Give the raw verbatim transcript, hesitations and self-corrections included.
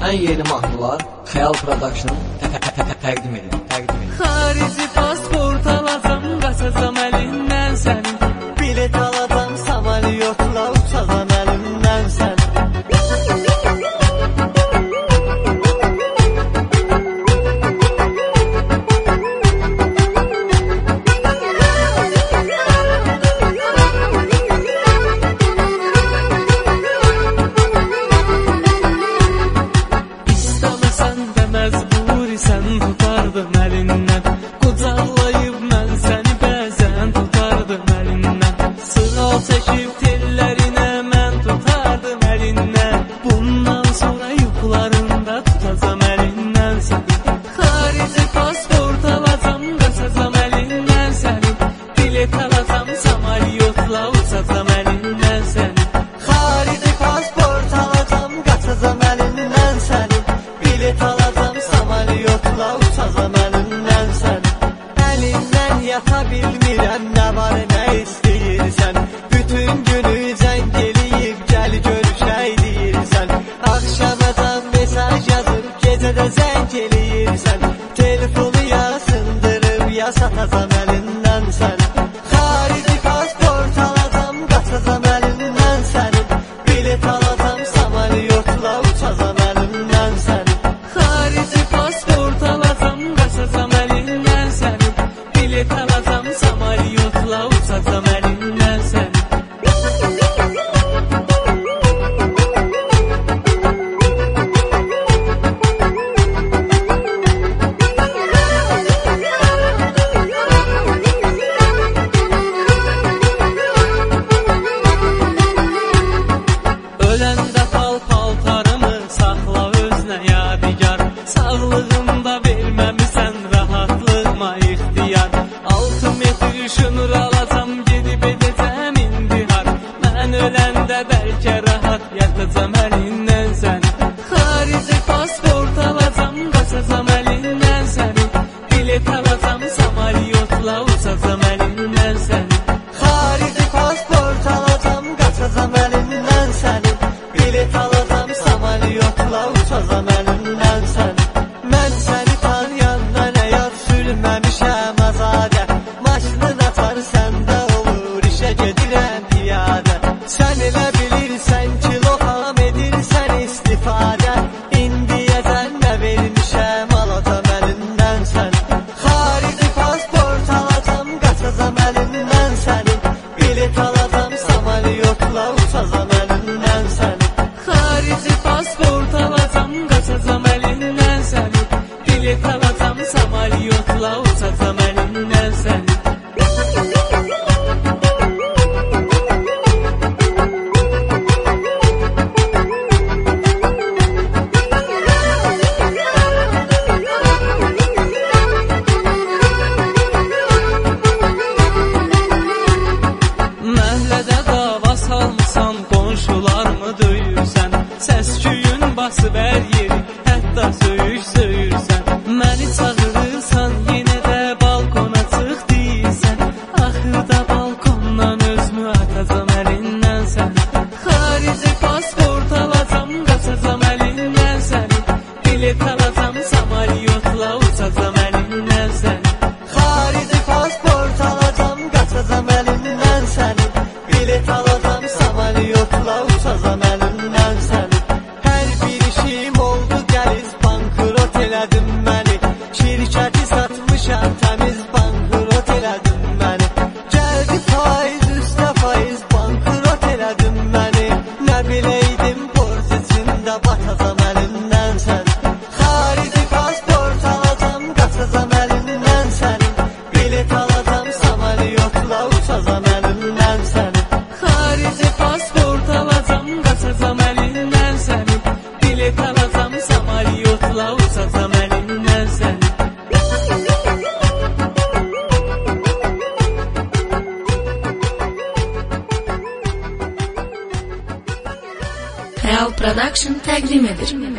ən yeni mahnılar Xəyal Production təqdim edir. Xarici pasport alacam, qaçacam əlindən sənin. Bilet alacam, samalyotla uçacam əlimdən sənin. Sən tutardım əlindən, qucaqlayıb mən səni bəzən tutardım əlindən. Sığal çəkib tellərinə mən tutardım əlindən. Bundan sonra yuxularında tutacam əlindən səni. Xarici pasport alacam, qaçacam əlindən səni. Bilet alacam, samalyotla uçacam əlindən səni. Xarici pasport alacam, qaçacam əlindən səni. Bilet alacam, samalyotla uçacam əlindən səni. Əlindən yata bilmirəm, nə var nə istəyirsən. Bütün günü zəng eləyib, gəl görüşək deyirsən. Axşamacan mesaj yazıb, gecədə zəng eləyirsən. Telefonu ya sındırıb, ya satacam əlindən səni. Xarici pasport alacam, qaçacam əlindən səni. Bilet alacam, samalyotla uçacam əlindən səni. Xarici pasport alacam, qaçacam əlindən səni. Bilet alacam, samalyotla uçacam əlindən səni. Öləndə pal-paltarımı saxla özünə yadigar. Sağlığımda verməmisən rahatlığıma ixtiyar. Altı metr şunur alacam, gedib edəcəm indihar. Mən öləndə bəlkə rahat yatacam əlindən səni. Xarici pasport alacam, qaçacam əlindən səni. Bilet alacam, samalyotla uçacam əlindən səni. Xarici pasport alacam, qaçacam əlindən səni. Bilet alacam, samalyotla uçacam əlindən səni. Mən səni tanıyandan əyad sürməmişəm azadə. Maşının açar səndə olur, işə gedirəm piyadə. Sən elə bilirsən ki, loxam edirsən istifadə. İndiyəcən nə vermişəm, alacam əlindən səni. Xarici pasport alacam, qaçacam əlindən səni. Bilet alacam, samalyotla uçacam əlindən səni. Xarici pasport alacam, qaçacam əlindən səni. Bilet alacam, samalyotla uçacam əlindən səni. Məhəllədə dava salmısan, qonşularımı döyürsən. Səs-küyün basıb hər yeri, hətta söyüş söyürsən. Məni çağırırsan, yenə də balkona çıx deyirsən. Axırda balkondan özümü atacam əlindən səni. Xarici pasport alacam, qaçacam əlindən səni. Bilet alacam, samalyotla uçacam əlindən səni. Xarici pasport alacam, qaçacam əlindən səni. Bilet alacam, samalyotla uçacam əlindən səni. Hər bir işim oldu gəliz, bankrot elədin məni. Şirkəti satmışam, təmiz bankrot elədin məni. Gəldi faiz üstə faiz, bankrot elədin məni. Nə biləydim borc içində batacam əlindən səni. Xarici pasport alacam, qaçacam əlindən səni. Bilet alacam, samalyotla uçacam əlindən səni. Xarici pasport alacam, qaçacam əlindən səni. Bilet alacam, samalyotla uçacam əlindən səni. Xəyal Production təqdim edir.